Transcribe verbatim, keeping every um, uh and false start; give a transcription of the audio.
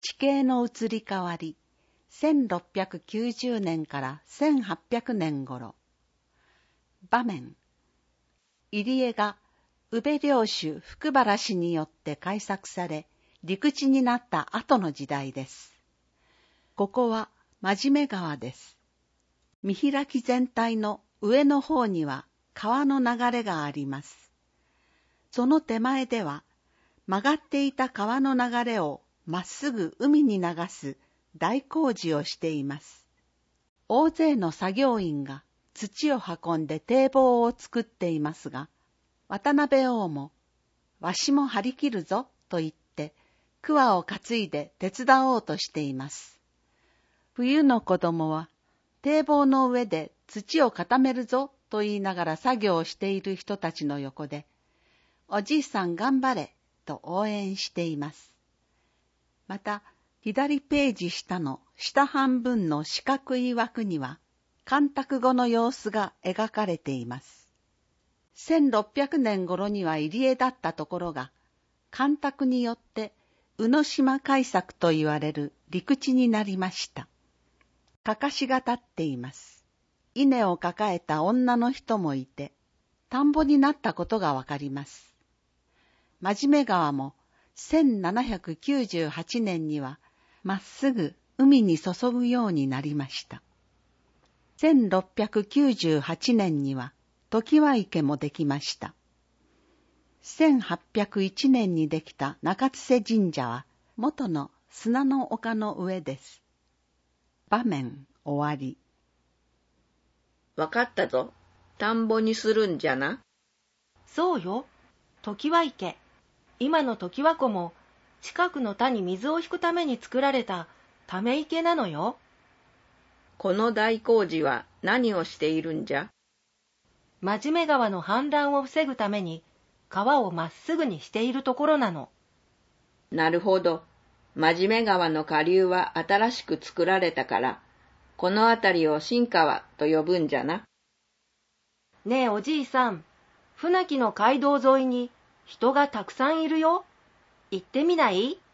地形の移り変わり、せんろっぴゃくきゅうじゅうねんからせんはっぴゃくねん頃。場面、入江が宇部領主福原氏によって開削され、陸地になった後の時代です。ここは真面目川です。見開き全体の上の方には川の流れがあります。その手前では曲がっていた川の流れをまっすぐ海に流す大工事をしています。大勢の作業員が土を運んで堤防を作っていますが、渡辺王も、わしも張り切るぞと言って、桑を担いで手伝おうとしています。冬の子供は、堤防の上で土を固めるぞと言いながら作業をしている人たちの横で、おじいさん頑張れと応援しています。また、左ページ下の下半分の四角い枠には、干拓後の様子が描かれています。せんろっぴゃくねん頃には入江だったところが、干拓によって宇野島開削といわれる陸地になりました。かかしが立っています。稲を抱えた女の人もいて、田んぼになったことがわかります。真面目川もせんななひゃくきゅうじゅうはちねんにはまっすぐ海に注ぐようになりました。せんろっぴゃくきゅうじゅうはちねんには常盤池もできました。せんはっぴゃくいちねんにできた中津瀬神社は元の砂の丘の上です。場面終わり。 わかったぞ。田んぼにするんじゃな。 そうよ。常盤池。今の常盤湖も近くの田に水を引くために作られたため池なのよ。 この大工事は何をしているんじゃ。 真面目川の氾濫を防ぐために川をまっすぐにしているところなの。 なるほど。真面目川の下流は新しく作られたから、この辺りを新川と呼ぶんじゃな。 ねえおじいさん、船木の街道沿いに人がたくさんいるよ。行ってみない？